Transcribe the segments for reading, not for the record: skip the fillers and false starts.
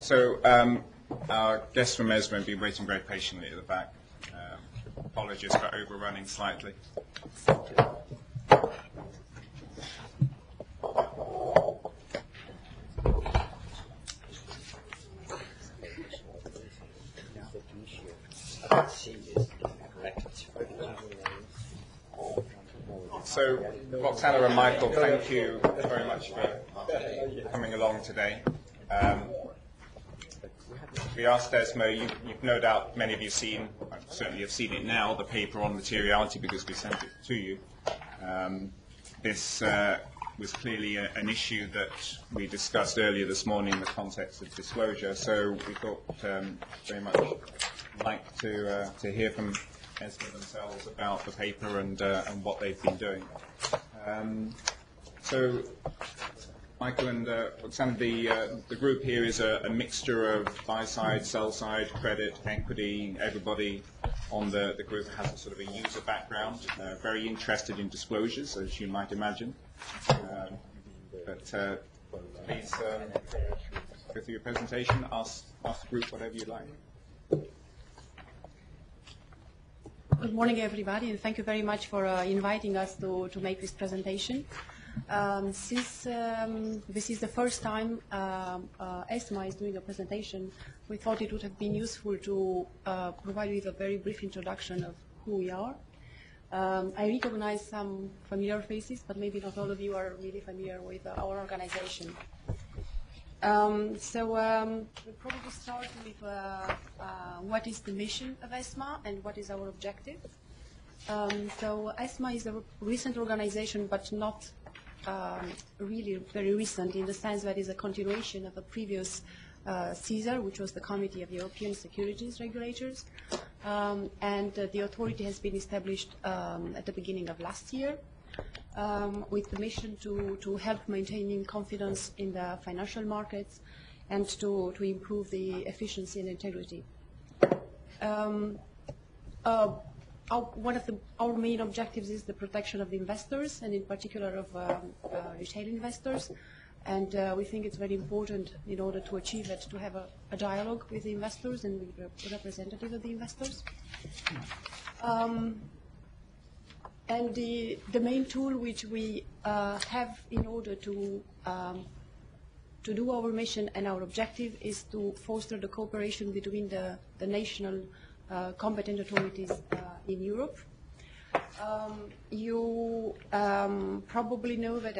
Our guests from ESMA have been waiting very patiently at the back. Apologies for overrunning slightly. So, Roxana and Michael, thank you very much for coming along today. We asked ESMA, you've no doubt, many of you seen, certainly have seen it now, the paper on materiality because we sent it to you. This was clearly an issue that we discussed earlier this morning in the context of disclosure, so we thought very much like to hear from ESMA themselves about the paper and what they've been doing. So, Michael and Roxana, the group here is a mixture of buy-side, sell-side, credit, equity. Everybody on the group has a sort of a user background, very interested in disclosures, as you might imagine. But please go through your presentation, ask the group whatever you'd like. Good morning, everybody, and thank you very much for inviting us to make this presentation. Since this is the first time ESMA is doing a presentation, we thought it would have been useful to provide you with a very brief introduction of who we are. I recognize some familiar faces, but maybe not all of you are really familiar with our organization. We'll probably start with what is the mission of ESMA and what is our objective. So ESMA is a recent organization, but not really very recent in the sense that it's a continuation of a previous CSER, which was the Committee of European Securities Regulators. And the authority has been established at the beginning of last year with the mission to help maintaining confidence in the financial markets and to improve the efficiency and integrity. One of our main objectives is the protection of the investors, and in particular of retail investors. And we think it's very important in order to achieve it to have a dialogue with the investors and with the representatives of the investors. And the main tool which we have in order to do our mission and our objective is to foster the cooperation between the national competent authorities in Europe. You probably know that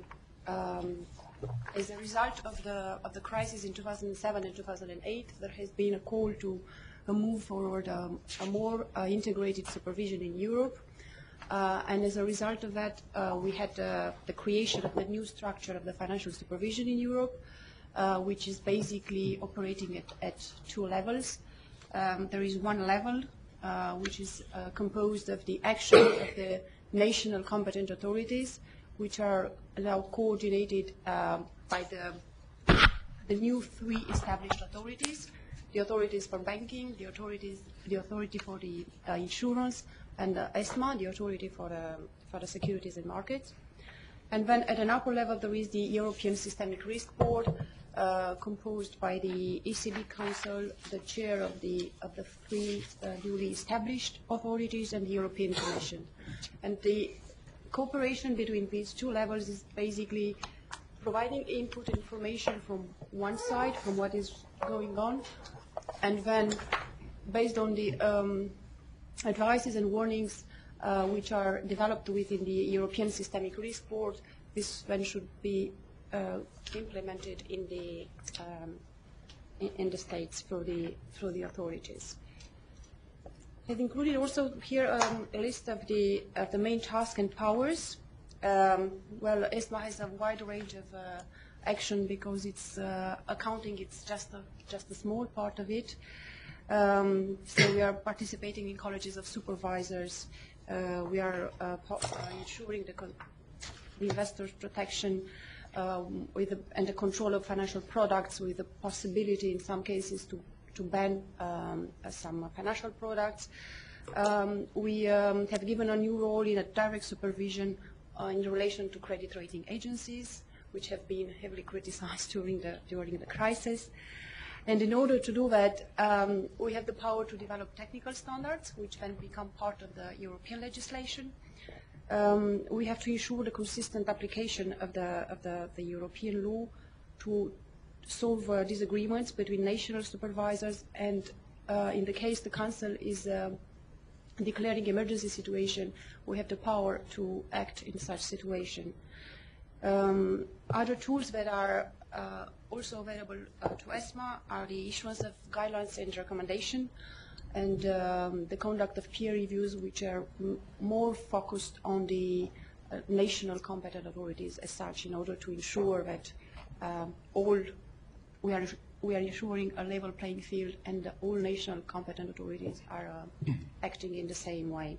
as a result of the crisis in 2007 and 2008, there has been a call to move forward a more integrated supervision in Europe. And as a result of that, we had the creation of the new structure of the financial supervision in Europe, which is basically operating at two levels. There is one level which is composed of the action of the national competent authorities, which are now coordinated by the new three established authorities: the authorities for banking, the authority for the insurance, and ESMA, the authority for the securities and markets. And then at an upper level, there is the European Systemic Risk Board, composed by the ECB Council, the chair of the three newly established authorities, and the European Commission. And the cooperation between these two levels is basically providing input information from one side, from what is going on, and then based on the advices and warnings which are developed within the European Systemic Risk Board, this then should be implemented in the states through the authorities. I've included also here a list of the main tasks and powers. Well, ESMA has a wide range of action because it's accounting. It's just a small part of it. So we are participating in colleges of supervisors. We are ensuring the investors' protection and the control of financial products, with the possibility in some cases to ban some financial products. We have given a new role in a direct supervision in relation to credit rating agencies, which have been heavily criticized during the crisis. And in order to do that, we have the power to develop technical standards, which then become part of the European legislation. We have to ensure the consistent application of the European law to solve disagreements between national supervisors, and in the case the Council is declaring emergency situation, we have the power to act in such situation. Other tools that are also available to ESMA are the issuance of guidelines and recommendation, and the conduct of peer reviews, which are more focused on the national competent authorities as such, in order to ensure that we are ensuring a level playing field and all national competent authorities are acting in the same way.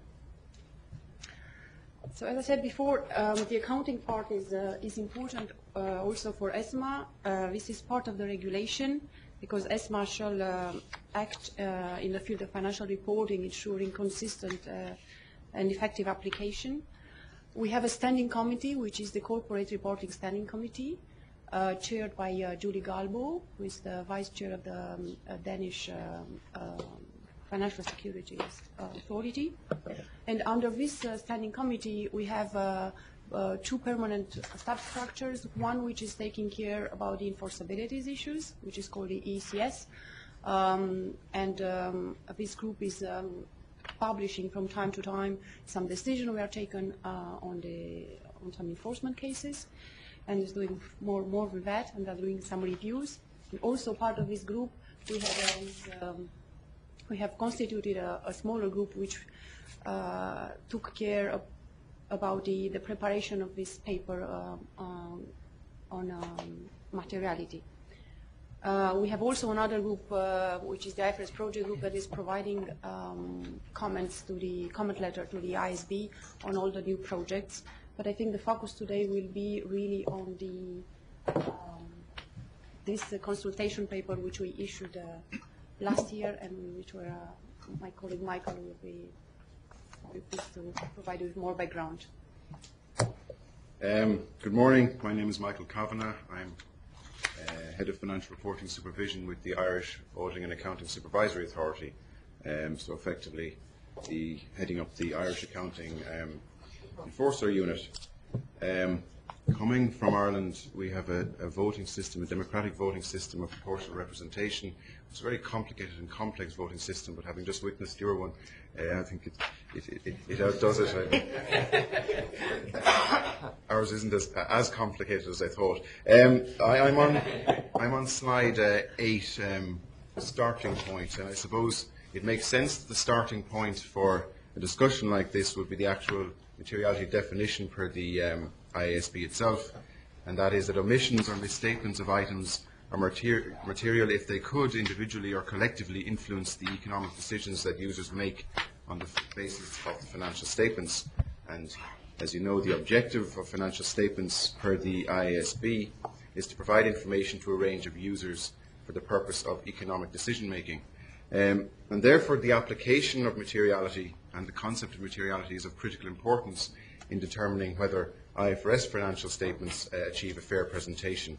So as I said before, the accounting part is important also for ESMA. This is part of the regulation because ESMA shall act in the field of financial reporting, ensuring consistent and effective application. We have a standing committee, which is the Corporate Reporting Standing Committee, chaired by Julie Galbo, who is the vice chair of the Danish Financial Securities Authority. And under this standing committee, we have two permanent substructures, one which is taking care about the enforceability issues, which is called the ECS, and this group is publishing from time to time some decisions we are taken on some enforcement cases, and is doing more with that, and are doing some reviews. And also part of this group, we have constituted a smaller group which took care about the preparation of this paper on materiality. We have also another group, which is the IFRS project group, that is providing comments to the comment letter to the ISB on all the new projects. But I think the focus today will be really on the this consultation paper which we issued last year, and which were my colleague Michael will be pleased to provide you with more background. Good morning. My name is Michael Kavanagh. I'm Head of Financial Reporting Supervision with the Irish Auditing and Accounting Supervisory Authority. So effectively, heading up the Irish Accounting Enforcer Unit. Coming from Ireland, we have a voting system, a democratic voting system of proportional representation. It's a very complicated and complex voting system, but having just witnessed your one, I think it outdoes it. Ours isn't as complicated as I thought. I'm on slide 8, the starting point, and I suppose it makes sense that the starting point for a discussion like this would be the actual materiality definition per the IASB itself, and that is that omissions or misstatements of items are material if they could individually or collectively influence the economic decisions that users make on the basis of the financial statements. And as you know, the objective of financial statements per the IASB is to provide information to a range of users for the purpose of economic decision making. And therefore the application of materiality and the concept of materiality is of critical importance in determining whether IFRS financial statements achieve a fair presentation.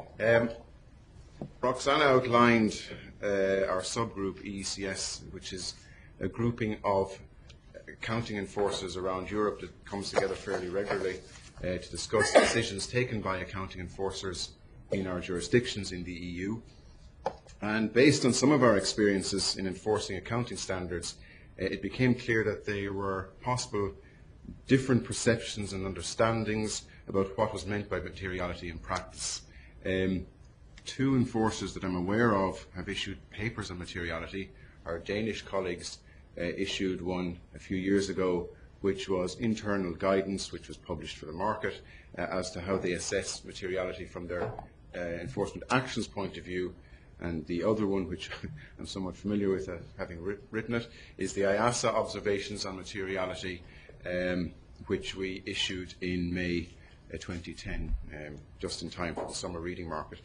Roxana outlined our subgroup EECS, which is a grouping of accounting enforcers around Europe that comes together fairly regularly to discuss decisions taken by accounting enforcers in our jurisdictions in the EU. And based on some of our experiences in enforcing accounting standards, it became clear that there were possible different perceptions and understandings about what was meant by materiality in practice. Two enforcers that I'm aware of have issued papers on materiality. Our Danish colleagues issued one a few years ago, which was internal guidance, which was published for the market, as to how they assess materiality from their enforcement actions point of view. And the other one, which I'm somewhat familiar with, having written it, is the IASA observations on materiality, which we issued in May 2010, just in time for the summer reading market,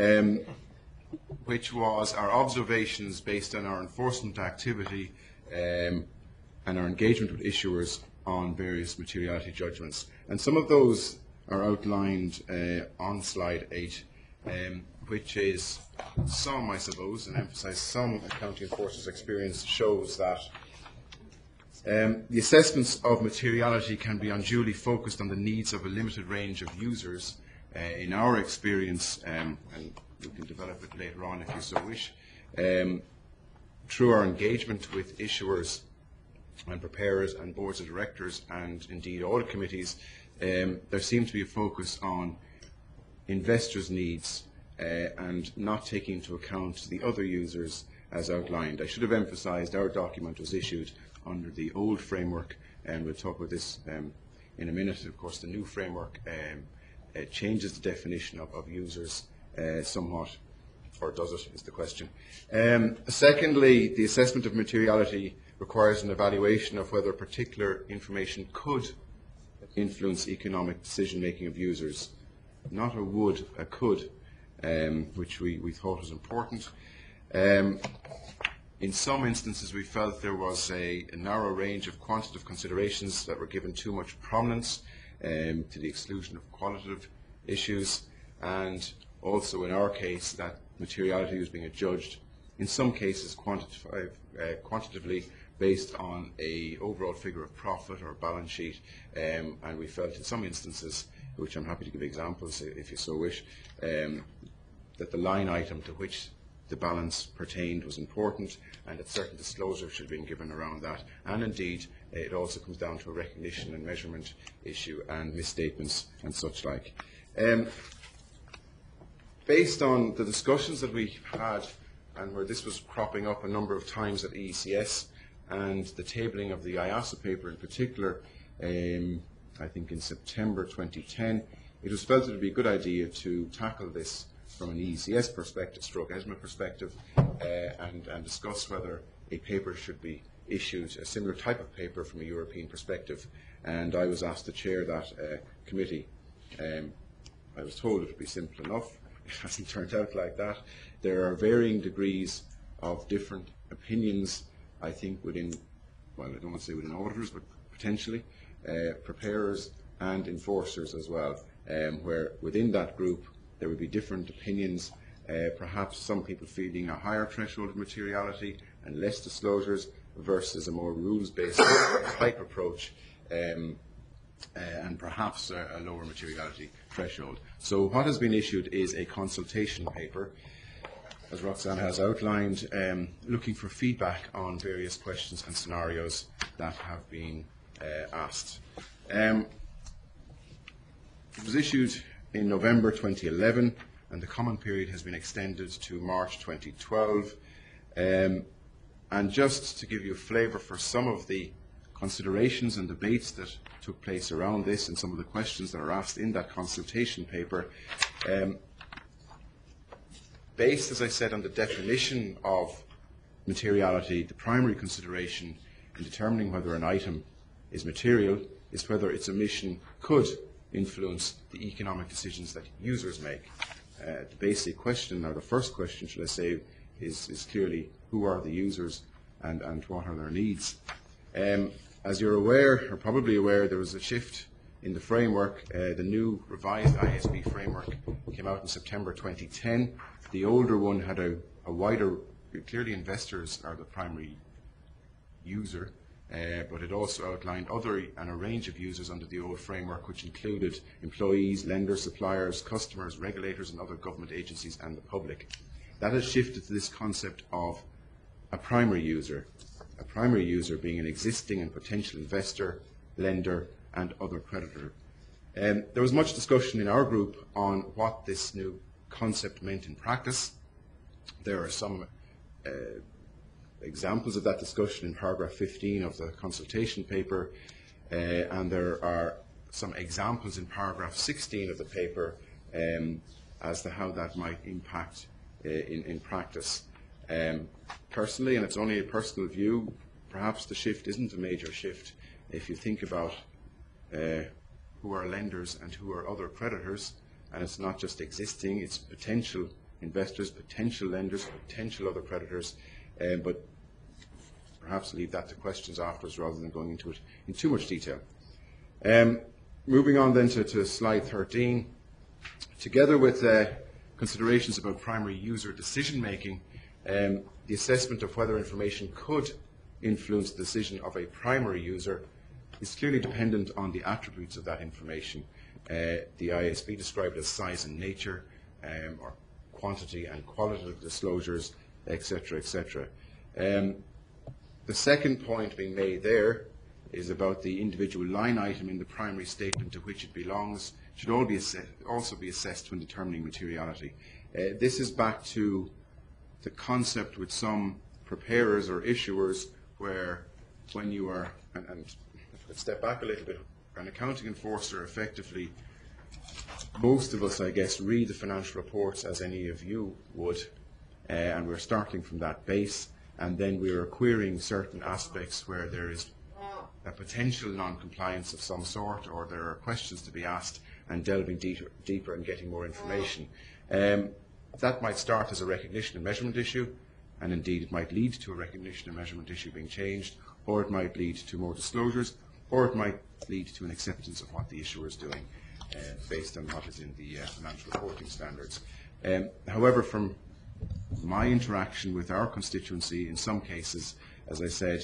which was our observations based on our enforcement activity and our engagement with issuers on various materiality judgments. And some of those are outlined on slide 8, which is some, I suppose, and emphasise some accounting enforcers' experience, shows that the assessments of materiality can be unduly focused on the needs of a limited range of users. In our experience, and we can develop it later on if you so wish, through our engagement with issuers and preparers and boards of directors and indeed audit committees, there seems to be a focus on investors' needs and not taking into account the other users as outlined. I should have emphasised our document was issued under the old framework, and we'll talk about this in a minute. Of course, the new framework changes the definition of users somewhat, or does it, is the question. Secondly, the assessment of materiality requires an evaluation of whether particular information could influence economic decision-making of users. Not a would, a could, which we thought was important. In some instances, we felt there was a narrow range of quantitative considerations that were given too much prominence to the exclusion of qualitative issues, and also in our case that materiality was being adjudged in some cases quantitatively based on a overall figure of profit or balance sheet, and we felt in some instances, which I'm happy to give examples if you so wish, that the line item to which the balance pertained was important, and that certain disclosure should have been given around that. And indeed, it also comes down to a recognition and measurement issue and misstatements and such like. Based on the discussions that we had, and where this was cropping up a number of times at EECS, and the tabling of the IASA paper in particular, I think in September 2010, it was felt it would be a good idea to tackle this from an EECS perspective, stroke ESMA perspective, and discuss whether a paper should be issued, a similar type of paper from a European perspective. And I was asked to chair that committee. I was told it would be simple enough. It hasn't turned out like that. There are varying degrees of different opinions, I think, within, well, I don't want to say within auditors, but potentially preparers and enforcers as well, where within that group there would be different opinions, perhaps some people feeling a higher threshold of materiality and less disclosures versus a more rules-based type approach, and perhaps a lower materiality threshold. So what has been issued is a consultation paper, as Roxanne has outlined, looking for feedback on various questions and scenarios that have been asked. It was issued in November 2011, and the comment period has been extended to March 2012. And just to give you a flavour for some of the considerations and debates that took place around this and some of the questions that are asked in that consultation paper, based, as I said, on the definition of materiality, the primary consideration in determining whether an item is material is whether its omission could influence the economic decisions that users make. The basic question, or the first question, should I say, is clearly who are the users and what are their needs. As you're aware, or probably aware, there was a shift in the framework. The new revised IASB framework came out in September 2010. The older one had a wider, clearly investors are the primary user, but it also outlined a range of users under the old framework, which included employees, lenders, suppliers, customers, regulators and other government agencies and the public. That has shifted to this concept of a primary user being an existing and potential investor, lender and other creditor. There was much discussion in our group on what this new concept meant in practice. There are some examples of that discussion in paragraph 15 of the consultation paper, and there are some examples in paragraph 16 of the paper as to how that might impact in practice. Personally, and it's only a personal view, perhaps the shift isn't a major shift if you think about who are lenders and who are other creditors, and it's not just existing, it's potential investors, potential lenders, potential other creditors, but perhaps leave that to questions afterwards rather than going into it in too much detail. Moving on then to slide 13, together with considerations about primary user decision-making, the assessment of whether information could influence the decision of a primary user is clearly dependent on the attributes of that information. The IASB described as size and nature, or quantity and qualitative disclosures, etc., etc. The second point being made there is about the individual line item in the primary statement to which it belongs should also be assessed when determining materiality. This is back to the concept with some preparers or issuers where when you are, and if I could step back a little bit, an accounting enforcer effectively, most of us I guess read the financial reports as any of you would, and we're starting from that base, and then we're querying certain aspects where there is a potential non-compliance of some sort, or there are questions to be asked, and delving deeper and getting more information. That might start as a recognition and measurement issue, and indeed it might lead to a recognition and measurement issue being changed, or it might lead to more disclosures, or it might lead to an acceptance of what the issuer is doing based on what is in the financial reporting standards. However, from my interaction with our constituency, in some cases, as I said,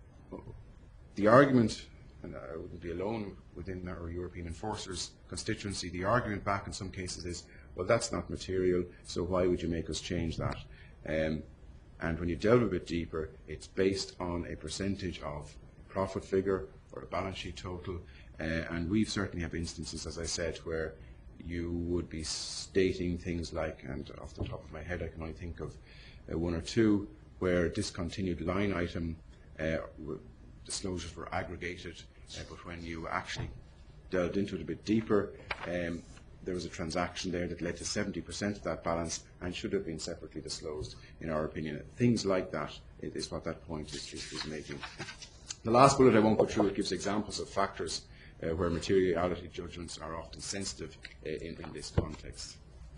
the argument, and I wouldn't be alone within our European enforcers constituency, the argument back in some cases is, well, that's not material, so why would you make us change that? And when you delve a bit deeper, it's based on a percentage of profit figure or a balance sheet total, and we've certainly have instances, as I said, where you would be stating things like, and off the top of my head I can only think of one or two, where discontinued line item disclosures were aggregated, but when you actually delved into it a bit deeper, there was a transaction there that led to 70% of that balance and should have been separately disclosed, in our opinion. Things like that is what that point is making. The last bullet I won't go through, it gives examples of factors where materiality judgments are often sensitive in this context.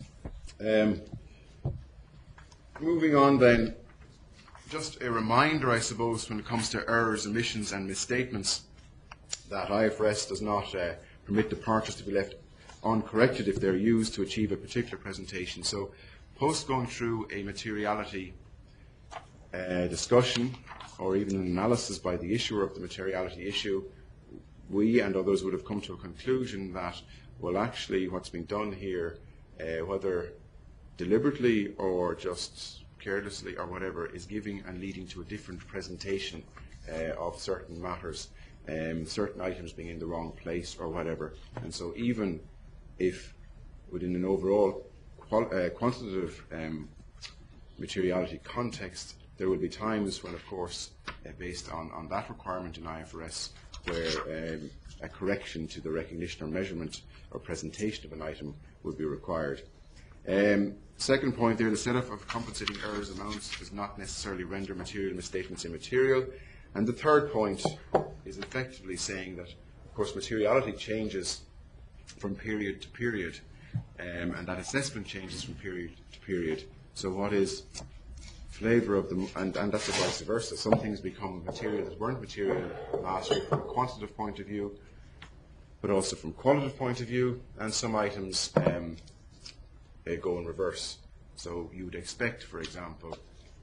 Moving on then, just a reminder, I suppose, when it comes to errors, omissions and misstatements, that IFRS does not permit the departures to be left uncorrected if they're used to achieve a particular presentation. So post going through a materiality discussion or even an analysis by the issuer of the materiality issue, we and others would have come to a conclusion that, well, actually what's being done here, whether deliberately or just carelessly or whatever, is giving and leading to a different presentation of certain matters, certain items being in the wrong place or whatever. And so even if within an overall quantitative materiality context, there will be times when, of course, based on that requirement in IFRS, where a correction to the recognition or measurement or presentation of an item would be required. Second point there, the setup of compensating errors amounts does not necessarily render material misstatements immaterial. And the third point is effectively saying that, of course, materiality changes from period to period, and that assessment changes from period to period. So what is flavour of them, and that's vice versa. Some things become material that weren't material last year from a quantitative point of view, but also from a qualitative point of view, and some items go in reverse. So you would expect, for example,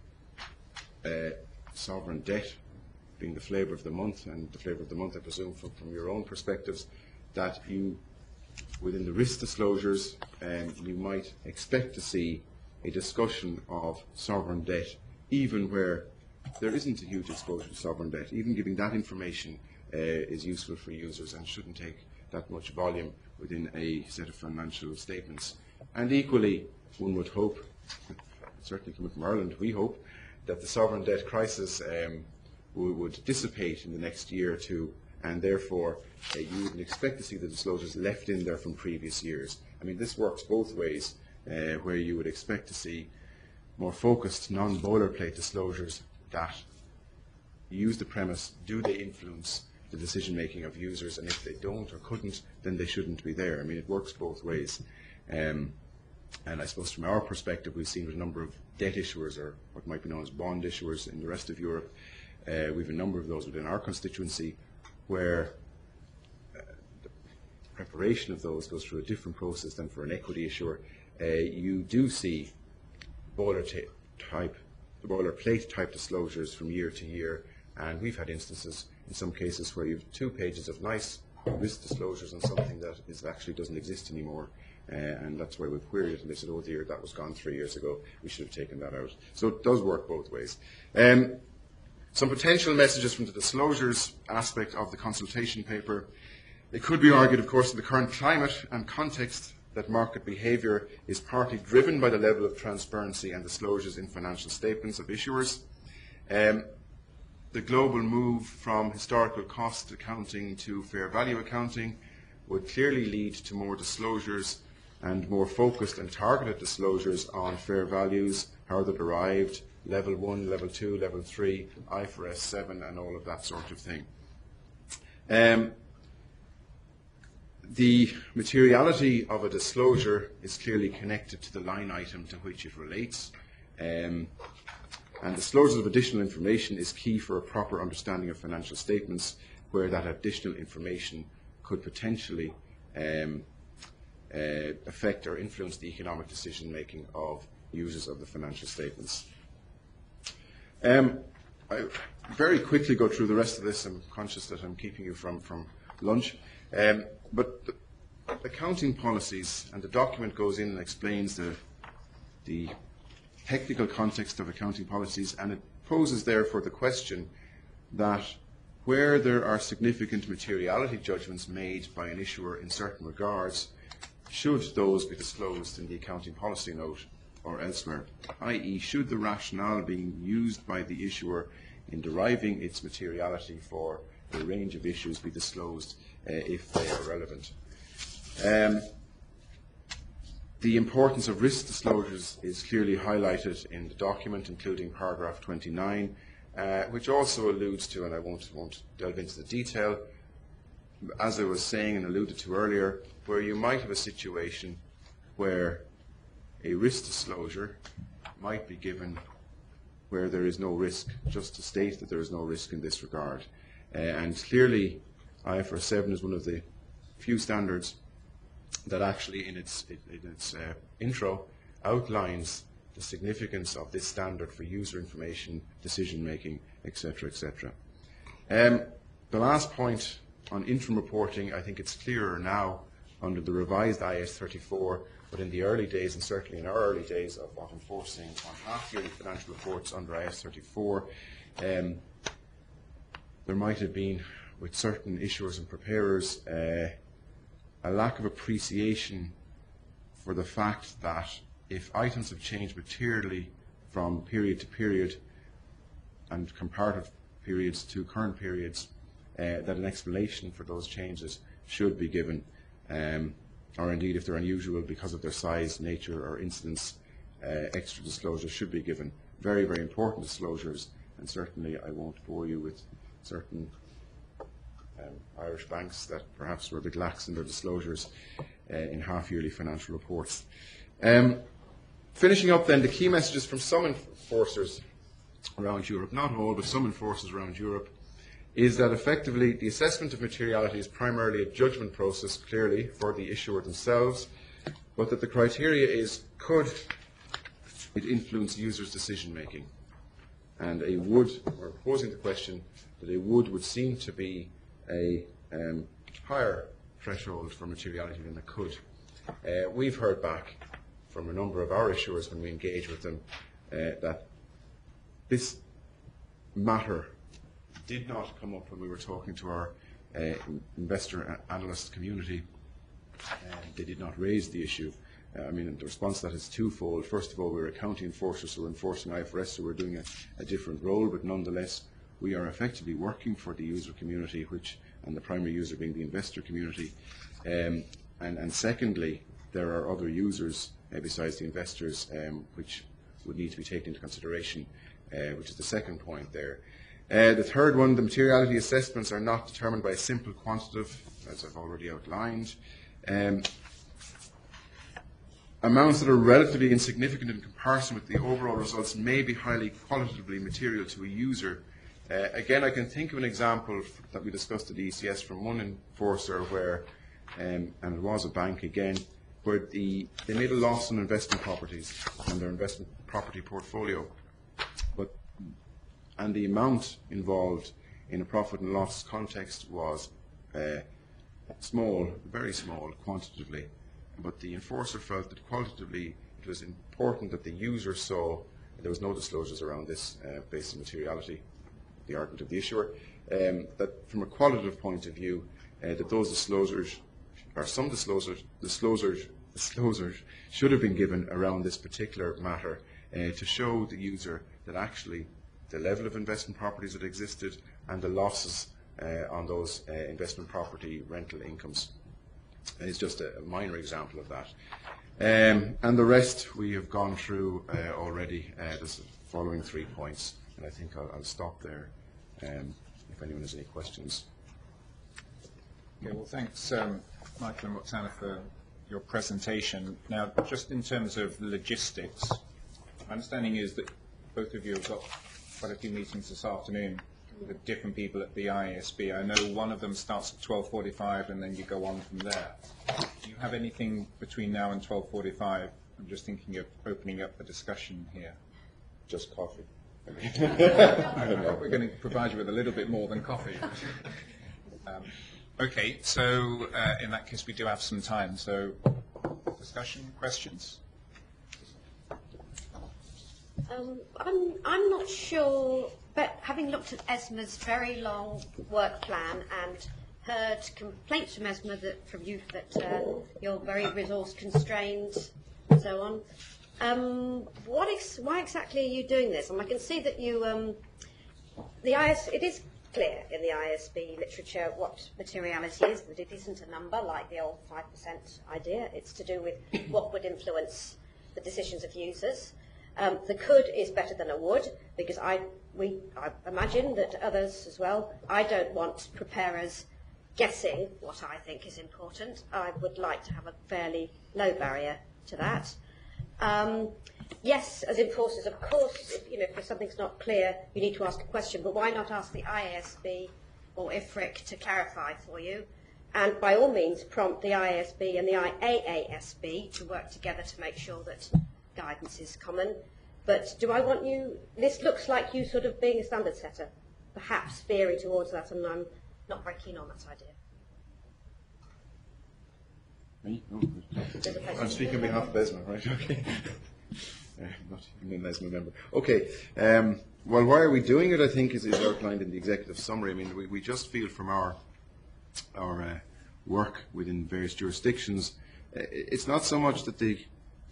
sovereign debt being the flavour of the month, and the flavour of the month, I presume, from your own perspectives, that you, within the risk disclosures, you might expect to see a discussion of sovereign debt, even where there isn't a huge exposure to sovereign debt. Even giving that information is useful for users and shouldn't take that much volume within a set of financial statements. And equally, one would hope, certainly coming from Ireland, we hope, that the sovereign debt crisis would dissipate in the next year or two, and therefore you wouldn't expect to see the disclosures left in there from previous years. I mean, this works both ways, where you would expect to see more focused, non-boilerplate disclosures that use the premise, do they influence the decision-making of users, and if they don't or couldn't, then they shouldn't be there. I mean, it works both ways. And I suppose from our perspective, we've seen with a number of debt issuers, or what might be known as bond issuers in the rest of Europe, we have a number of those within our constituency, where the preparation of those goes through a different process than for an equity issuer, you do see boilerplate type disclosures from year to year, and we've had instances in some cases where you have 2 pages of nice risk disclosures on something that actually doesn't exist anymore, and that's why we've queried it, and they said, oh dear, that was gone 3 years ago, we should have taken that out. So it does work both ways. Some potential messages from the disclosures aspect of the consultation paper. It could be argued, of course, in the current climate and context that market behaviour is partly driven by the level of transparency and disclosures in financial statements of issuers. The global move from historical cost accounting to fair value accounting would clearly lead to more disclosures and more focused and targeted disclosures on fair values, how they're derived, level 1, level 2, level 3, IFRS 7 and all of that sort of thing. The materiality of a disclosure is clearly connected to the line item to which it relates, and disclosure of additional information is key for a proper understanding of financial statements, where that additional information could potentially affect or influence the economic decision making of users of the financial statements. I very quickly go through the rest of this. I'm conscious that I'm keeping you from lunch. But the accounting policies, and the document goes in and explains the technical context of accounting policies, and it poses therefore the question that where there are significant materiality judgments made by an issuer in certain regards, should those be disclosed in the accounting policy note or elsewhere, i.e. should the rationale being used by the issuer in deriving its materiality for a range of issues be disclosed if they are relevant. The importance of risk disclosures is clearly highlighted in the document, including paragraph 29, which also alludes to, and I won't delve into the detail, as I was saying and alluded to earlier, where you might have a situation where a risk disclosure might be given where there is no risk, just to state that there is no risk in this regard. And clearly, IFRS 7 is one of the few standards that actually in its intro outlines the significance of this standard for user information, decision making, etc., etc. The last point on interim reporting, I think it's clearer now under the revised IAS 34, but in the early days, and certainly in our early days of enforcing on half-yearly financial reports under IAS 34, there might have been, with certain issuers and preparers, a lack of appreciation for the fact that if items have changed materially from period to period and comparative periods to current periods, that an explanation for those changes should be given, or indeed if they're unusual because of their size, nature or incidence, extra disclosures should be given. Very, very important disclosures, and certainly I won't bore you with certain Irish banks that perhaps were a bit lax in their disclosures in half-yearly financial reports. Finishing up then, the key messages from some enforcers around Europe, not all, but some enforcers around Europe, is that effectively the assessment of materiality is primarily a judgment process, clearly, for the issuer themselves, but that the criteria is, could it influence users' decision-making? And a would, or posing the question, that a would seem to be a higher threshold for materiality than a could. We've heard back from a number of our issuers when we engage with them that this matter did not come up when we were talking to our investor analyst community. They did not raise the issue. I mean, the response to that is twofold. First of all, we're accounting enforcers, so we're enforcing IFRS, so we're doing a different role, but nonetheless, we are effectively working for the user community, and the primary user being the investor community. And secondly, there are other users besides the investors which would need to be taken into consideration, which is the second point there. The third one, the materiality assessments are not determined by a simple quantitative, as I've already outlined. Amounts that are relatively insignificant in comparison with the overall results may be highly qualitatively material to a user. Again, I can think of an example that we discussed at the ECS from one enforcer where, and it was a bank again, where they made a loss on investment properties and their investment property portfolio, and the amount involved in a profit and loss context was small, very small quantitatively, but the enforcer felt that qualitatively it was important that the user saw there was no disclosures around this based on materiality, the argument of the issuer, that from a qualitative point of view, that those disclosures, or some disclosures should have been given around this particular matter to show the user that actually the level of investment properties that existed and the losses on those investment property rental incomes is just a minor example of that. And the rest we have gone through already, the following 3 points, and I think I'll stop there if anyone has any questions. Okay, well, thanks, Michael and Roxana, for your presentation. Now, just in terms of logistics, my understanding is that both of you have got quite a few meetings this afternoon with different people at the IASB. I know one of them starts at 12:45 and then you go on from there. Do you have anything between now and 12:45? I'm just thinking of opening up the discussion here. Just coffee. We're going to provide you with a little bit more than coffee. Okay, so in that case we do have some time. So discussion, questions? I'm not sure, but having looked at ESMA's very long work plan and heard complaints from ESMA from you that you're very resource constrained and so on, why exactly are you doing this? And I can see that you, it is clear in the IASB literature what materiality is, that it isn't a number like the old 5% idea. It's to do with what would influence the decisions of users. The could is better than a would, because I imagine that others as well, I don't want preparers guessing what I think is important. I would like to have a fairly low barrier to that. Yes, as enforcers, of course, if something's not clear, you need to ask a question, but why not ask the IASB or IFRIC to clarify for you? And by all means, prompt the IASB and the IAASB to work together to make sure that guidance is common. But do I want you, this looks like you sort of being a standard setter, perhaps veering towards that, and I'm not very keen on that idea. Me? No. I'm speaking on behalf of ESMA, right? Okay. Not even an ESMA member. Okay. Well, why are we doing it, I think, is outlined in the executive summary. I mean, we just feel from our work within various jurisdictions, it's not so much that the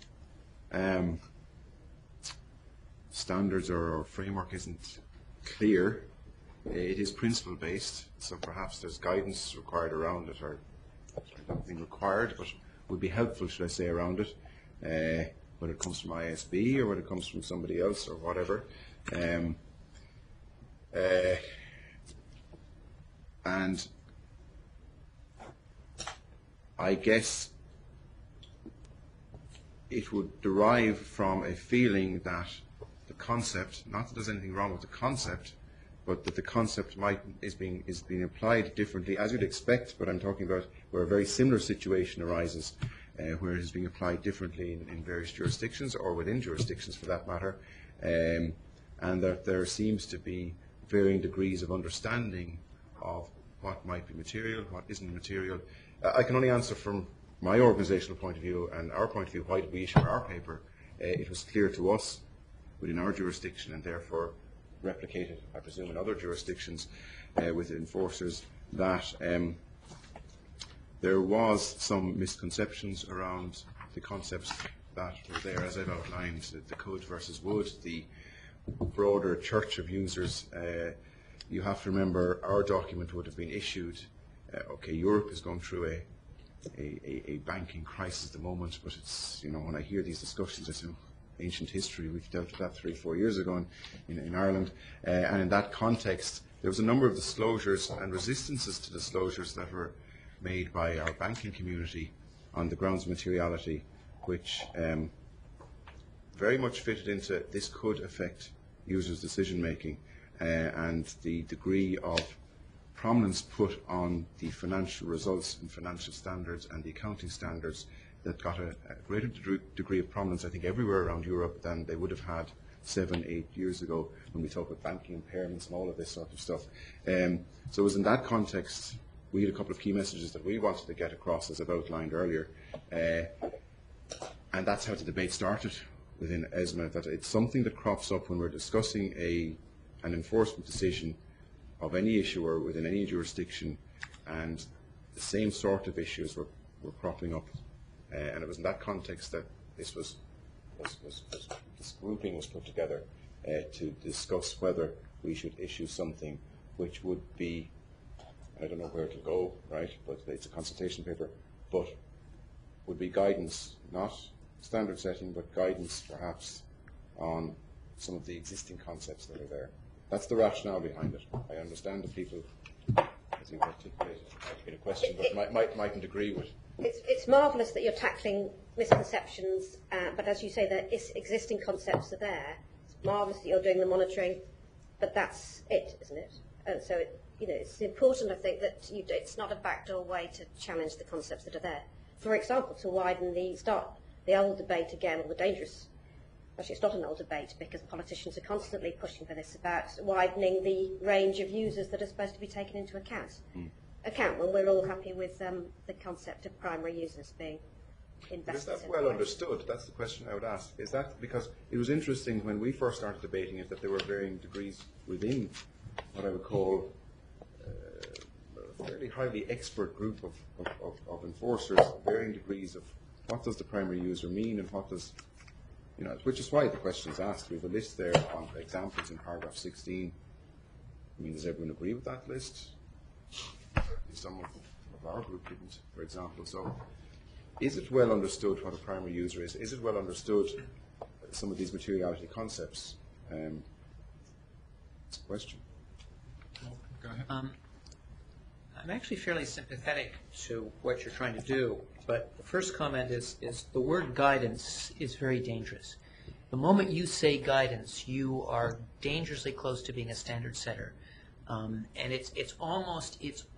standards or framework isn't clear. It is principle-based, so perhaps there's guidance required around it, or not being required, but would be helpful, should I say, around it, whether it comes from IASB or whether it comes from somebody else or whatever. And I guess it would derive from a feeling that the concept, not that there's anything wrong with the concept, but that the concept is being applied differently, as you'd expect, but I'm talking about where a very similar situation arises, where it is being applied differently in various jurisdictions, or within jurisdictions for that matter, and that there seems to be varying degrees of understanding of what might be material, what isn't material. I can only answer from my organisational point of view and our point of view. Why did we issue our paper? It was clear to us within our jurisdiction, and therefore replicated, I presume, in other jurisdictions with enforcers, that there was some misconceptions around the concepts that were there, as I've outlined, the could versus would, the broader church of users. You have to remember, our document would have been issued. Okay, Europe is going through a banking crisis at the moment, but it's, when I hear these discussions, I say, ancient history, we've dealt with that 3-4 years ago in Ireland, and in that context there was a number of disclosures and resistances to disclosures that were made by our banking community on the grounds of materiality, which very much fitted into this could affect users' decision making, and the degree of prominence put on the financial results and financial standards and the accounting standards that got a greater degree of prominence, I think, everywhere around Europe than they would have had 7, 8 years ago when we talk about banking impairments and all of this sort of stuff. So it was in that context, we had a couple of key messages that we wanted to get across, as I've outlined earlier. And that's how the debate started within ESMA, that it's something that crops up when we're discussing an enforcement decision of any issuer within any jurisdiction, and the same sort of issues were cropping up. And it was in that context that this grouping was put together to discuss whether we should issue something which would be, I don't know where to go, right, but it's a consultation paper, but would be guidance, not standard setting, but guidance perhaps on some of the existing concepts that are there. That's the rationale behind it. I understand that people, as you've articulated, might be a question, but mightn't agree with. It's marvellous that you're tackling misconceptions, but as you say, the existing concepts are there. It's marvellous that you're doing the monitoring, but that's it, isn't it? And so, it's important, I think, that it's not a backdoor way to challenge the concepts that are there. For example, to widen the old debate again, or the dangerous. Actually, it's not an old debate because politicians are constantly pushing for this about widening the range of users that are supposed to be taken into account. When we're all happy with the concept of primary users being invested. But is that well understood? That's the question I would ask. Is that because it was interesting when we first started debating it that there were varying degrees within what I would call a fairly highly expert group of enforcers, varying degrees of what does the primary user mean and what does, which is why the question is asked. We have a list there on examples in paragraph 16. I mean, does everyone agree with that list? Some of our group didn't, for example. So is it well understood what a primary user is? Is it well understood some of these materiality concepts? It's a question. Go ahead. I'm actually fairly sympathetic to what you're trying to do, but the first comment is the word guidance is very dangerous. The moment you say guidance, you are dangerously close to being a standard setter. And it's almost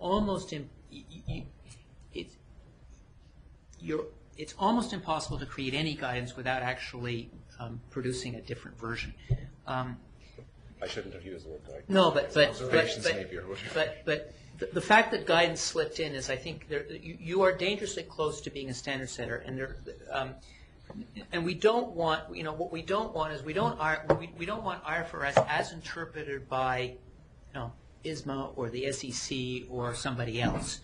impossible to create any guidance without actually producing a different version. I shouldn't have used the word guidance. No, but the fact that guidance slipped in is, I think, you are dangerously close to being a standard setter, and we don't want, what we don't want is we don't want IFRS as interpreted by, ISMA or the SEC or somebody else.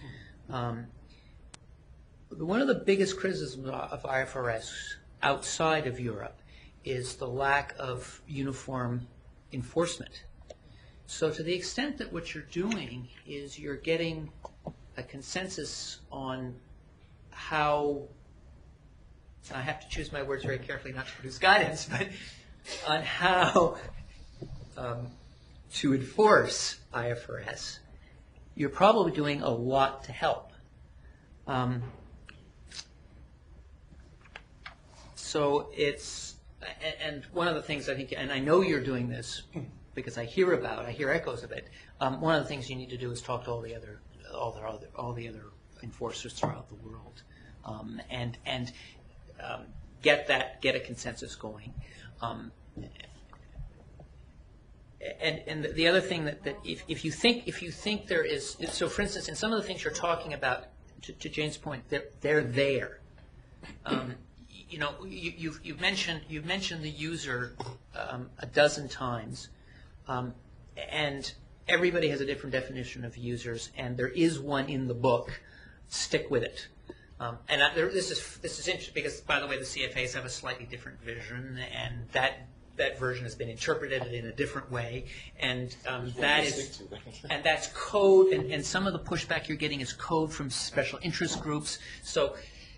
One of the biggest criticisms of IFRS outside of Europe is the lack of uniform enforcement. So to the extent that what you're doing is you're getting a consensus on how, and I have to choose my words very carefully not to produce guidance, but on how to enforce IFRS, you're probably doing a lot to help. So it's, and one of the things I think, and I know you're doing this because I hear echoes of it. One of the things you need to do is talk to all the other enforcers throughout the world, and get a consensus going. And the other thing that if you think there is, so for instance, in some of the things you're talking about, to Jane's point, they're there. You've mentioned the user a dozen times, and everybody has a different definition of users, and there is one in the book. Stick with it. This is interesting because, by the way, the CFAs have a slightly different vision, and that version has been interpreted in a different way, and that's code, and some of the pushback you're getting is code from special interest groups. So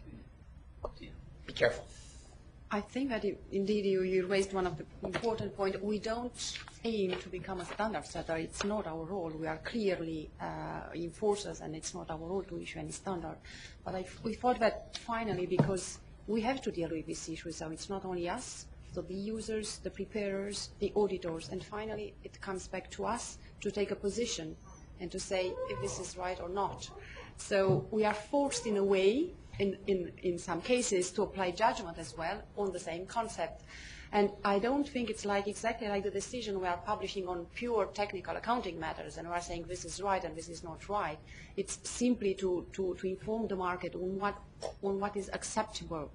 be careful. I think that indeed you raised one of the important points. We don't aim to become a standard setter. It's not our role. We are clearly enforcers, and it's not our role to issue any standard. But we thought that finally, because we have to deal with these issues, so it's not only us, so the users, the preparers, the auditors, and finally it comes back to us to take a position and to say if this is right or not. So we are forced in a way, in some cases, to apply judgment as well on the same concept. And I don't think it's like exactly like the decision we are publishing on pure technical accounting matters and we are saying this is right and this is not right. It's simply to inform the market on what is acceptable.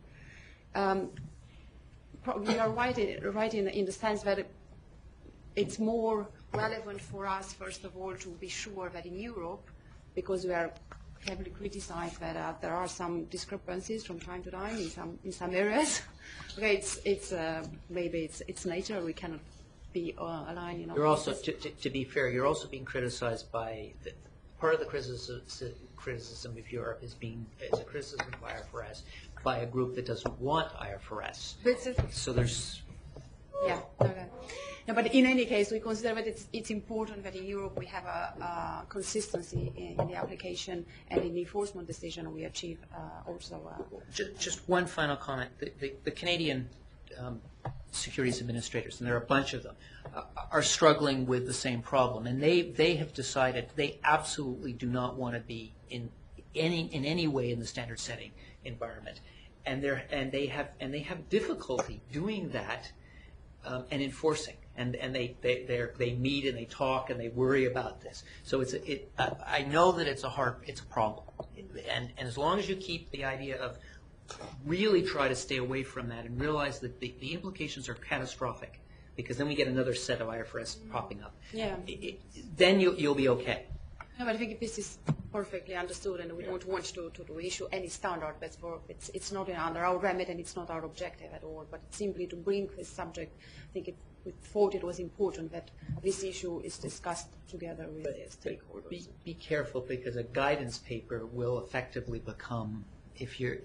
We are right in the sense that it's more relevant for us, first of all, to be sure that in Europe, because we are heavily criticized that there are some discrepancies from time to time in some areas. Okay, maybe it's nature. We cannot be aligned. You're also, to be fair, you're also being criticized by part of the criticism of Europe is a criticism of IFRS by a group that doesn't want IFRS. So there's. Yeah. Okay. No, but in any case, we consider that it's important that in Europe we have a consistency in the application and in the enforcement decision we achieve also. Just one final comment. The Canadian securities administrators, and there are a bunch of them, are struggling with the same problem. And they have decided they absolutely do not want to be in any way in the standard setting environment. And they have difficulty doing that and enforcing. And they meet and they talk and they worry about this. So I know that it's a problem. And as long as you keep the idea of really try to stay away from that and realize that the implications are catastrophic, because then we get another set of IFRS popping up. Yeah. Then you'll be okay. No, but I think this is perfectly understood, and we don't want to issue any standard. But it's not under our remit, and it's not our objective at all. But it's simply to bring this subject. I think we thought it was important that this issue is discussed together with the stakeholders. Be careful, because a guidance paper will effectively become, if you're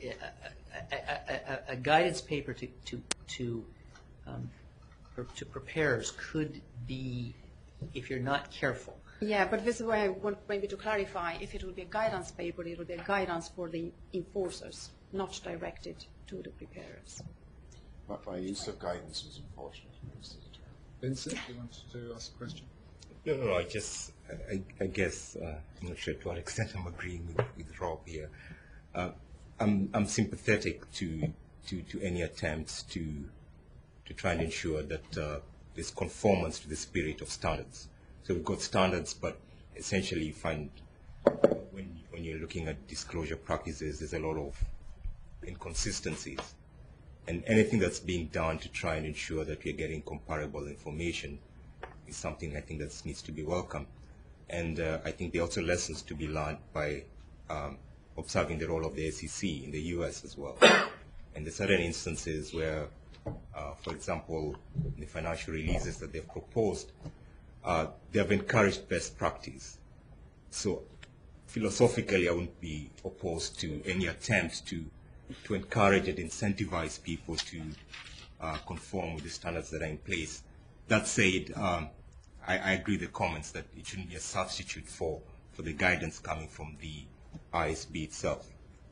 a guidance paper to preparers could be, if you're not careful. Yeah, but this is why I want maybe to clarify. If it will be a guidance paper, it will be a guidance for the enforcers, not directed to the preparers. But my use of guidance was unfortunate. Vincent, do you want to ask a question? No, I guess, I'm not sure to what extent I'm agreeing with Rob here. I'm sympathetic to any attempts to try and ensure that there's conformance to the spirit of standards. So we've got standards, but essentially you find when you're looking at disclosure practices, there's a lot of inconsistencies. And anything that's being done to try and ensure that we're getting comparable information is something I think that needs to be welcome. And I think there are also lessons to be learned by observing the role of the SEC in the US as well. And there are certain instances where, for example, the financial releases that they've proposed, they have encouraged best practice. So philosophically, I wouldn't be opposed to any attempt to encourage and incentivize people to conform with the standards that are in place. That said, I agree with the comments that it shouldn't be a substitute for the guidance coming from the ISB itself.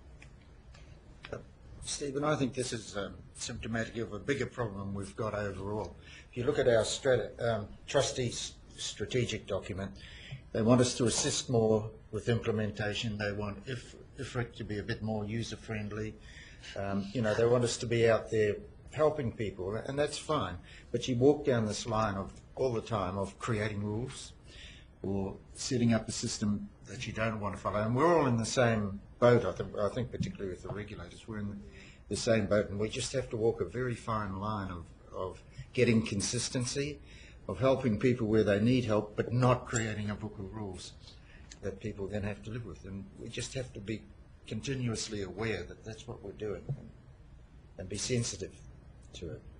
Stephen, I think this is symptomatic of a bigger problem we've got overall. If you look at our trustees' strategic document, they want us to assist more with implementation. They want IFRIC to be a bit more user-friendly. They want us to be out there helping people, and that's fine. But you walk down this line of all the time of creating rules or setting up a system that you don't want to follow. And we're all in the same boat, I think particularly with the regulators. We're in the same boat, and we just have to walk a very fine line of getting consistency, of helping people where they need help, but not creating a book of rules that people then have to live with. And we just have to be continuously aware that that's what we're doing and be sensitive to it.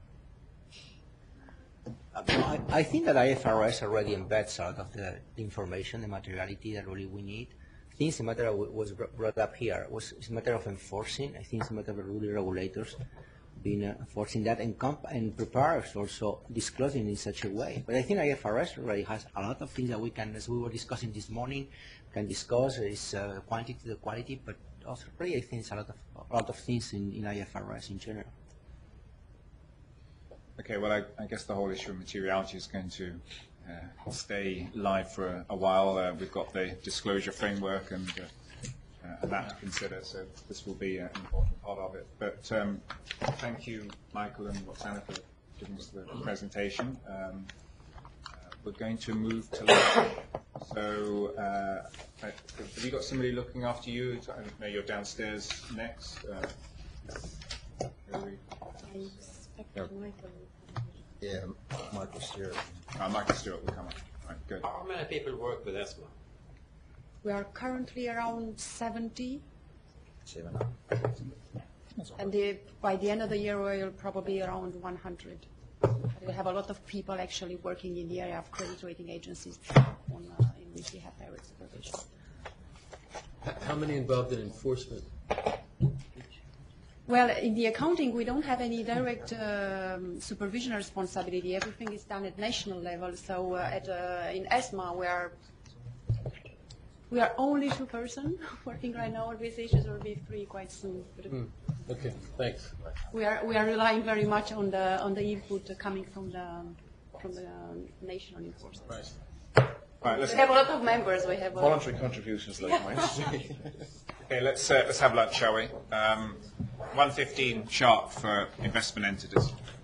I think that IFRS already embeds a lot of the information, the materiality that really we need. I think it's a matter of what was brought up here. It's a matter of enforcing. I think it's a matter of really regulators being enforcing that and preparers also disclosing in such a way. But I think IFRS already has a lot of things that we can, as we were discussing this morning, can discuss. Is quantity to the quality, but also really I think it's a lot of things in IFRS in general. Okay, well, I guess the whole issue of materiality is going to stay live for a while. We've got the disclosure framework and that to consider, so this will be an important part of it. But thank you, Michael and Roxana, for giving us the presentation. We're going to move to lunch. So have you got somebody looking after you? I know you're downstairs next. Yeah, Michael Stewart. Michael Stewart will come up. Right, good. How many people work with ESMA? We are currently around 70, 7. and by the end of the year we'll probably around 100. We have a lot of people actually working in the area of credit rating agencies in which we have direct supervision. How many involved in enforcement? Well, in the accounting, we don't have any direct supervision responsibility. Everything is done at national level. So in ESMA, we are only 2 persons working right now on these issues. Will be 3 quite soon. Okay, thanks. We are relying very much on the input coming from the national enforcers. Right. Right, We have a lot of members. We have Voluntary contributions like mine. Okay, let's have lunch, shall we? 1:15 sharp for investment entities.